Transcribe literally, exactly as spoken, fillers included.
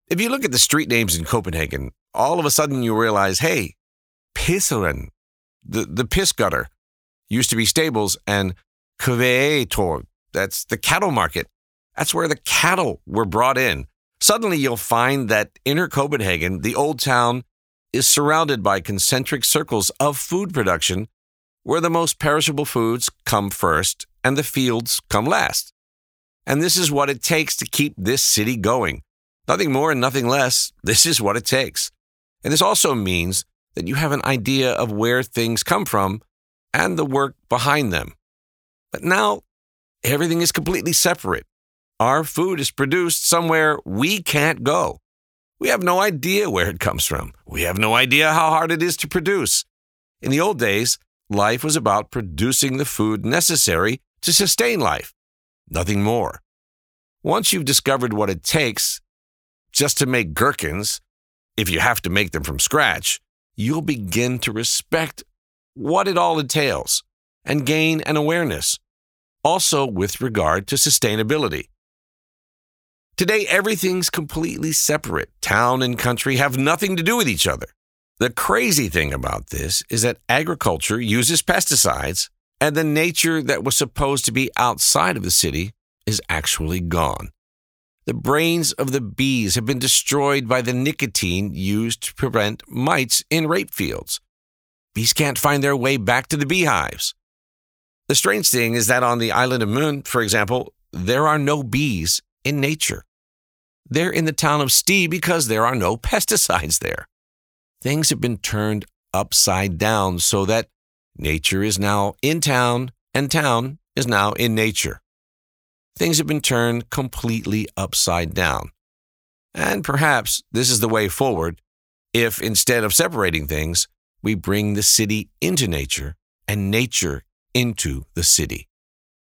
If you look at the street names in Copenhagen, all of a sudden you realize, hey, Pisseren, the, the piss gutter, used to be stables, and Kvægtorv, that's the cattle market. That's where the cattle were brought in. Suddenly you'll find that inner Copenhagen, the old town, is surrounded by concentric circles of food production where the most perishable foods come first and the fields come last. And this is what it takes to keep this city going. Nothing more and nothing less. This is what it takes. And this also means that you have an idea of where things come from and the work behind them. But now everything is completely separate. Our food is produced somewhere we can't go. We have no idea where it comes from. We have no idea how hard it is to produce. In the old days, life was about producing the food necessary to sustain life. Nothing more. Once you've discovered what it takes just to make gherkins, if you have to make them from scratch, you'll begin to respect what it all entails and gain an awareness, also with regard to sustainability. Today, everything's completely separate. Town and country have nothing to do with each other. The crazy thing about this is that agriculture uses pesticides, and the nature that was supposed to be outside of the city is actually gone. The brains of the bees have been destroyed by the nicotine used to prevent mites in rape fields. Bees can't find their way back to the beehives. The strange thing is that on the island of Moon, for example, there are no bees in nature. They're in the town of Sti because there are no pesticides there. Things have been turned upside down so that nature is now in town and town is now in nature. Things have been turned completely upside down. And perhaps this is the way forward if instead of separating things, we bring the city into nature and nature into the city.